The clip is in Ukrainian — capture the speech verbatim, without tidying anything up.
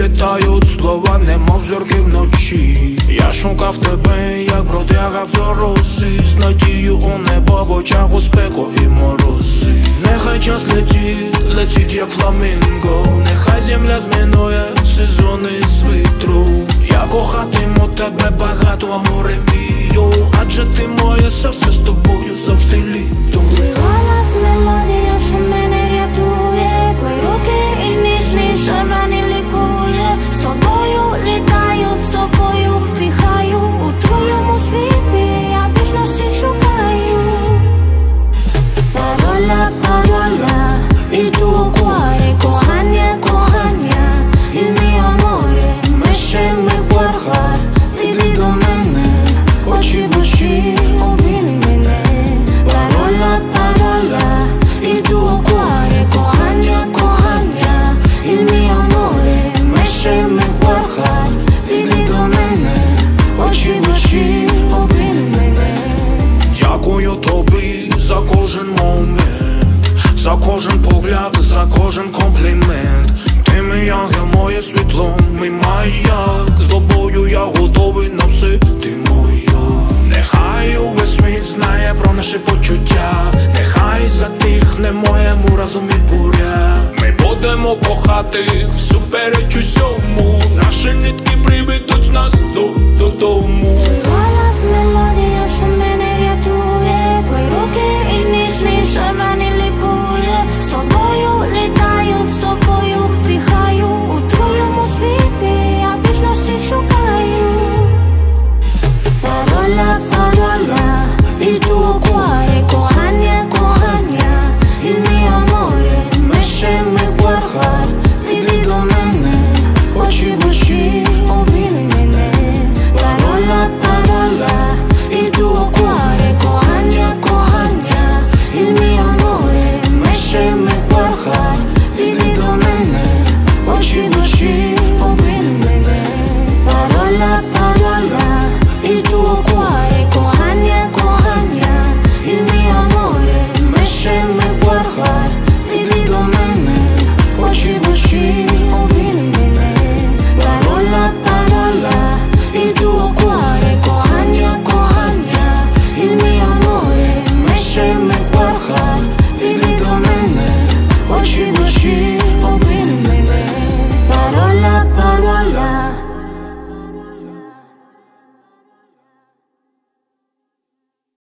літають слова, немов зорки вночі. Я шукав тебе, як бродяга в дорозі, з надією у небо, в очах у спеку і морози. Нехай час летить, летить як фламінго, нехай земля змінує сезони з вітру. Я кохатиму тебе багато, аморе мій, адже ти моє серце, з тобою завжди літо. Твій голос мелодія, що мене рятує, твої руки і ніжні, що рани лікує. З тобою літаю, з тобою вдихаю, у твоєму світі я вічності шукаю. Parola, parola, il tuo cuore, кохання, кохання, il mio amore, мешеми ворха, піди до мене, очі в очі, обійми мене. Parola, parola, il tuo cuore, кохання, кохання, il mio amore, мешеми ворха, піди до мене, очі в очі, обійми мене. Дякую тобі за кожен момент, за кожен погляд, за кожен комплімент. Ти мій ангел, моє світло, мій маяк. З тобою я готовий на все, ти моя. Нехай увесь світ знає про наші почуття, нехай затихне моєму разумі буря. Ми будемо кохати всупереч усьому, наші нитки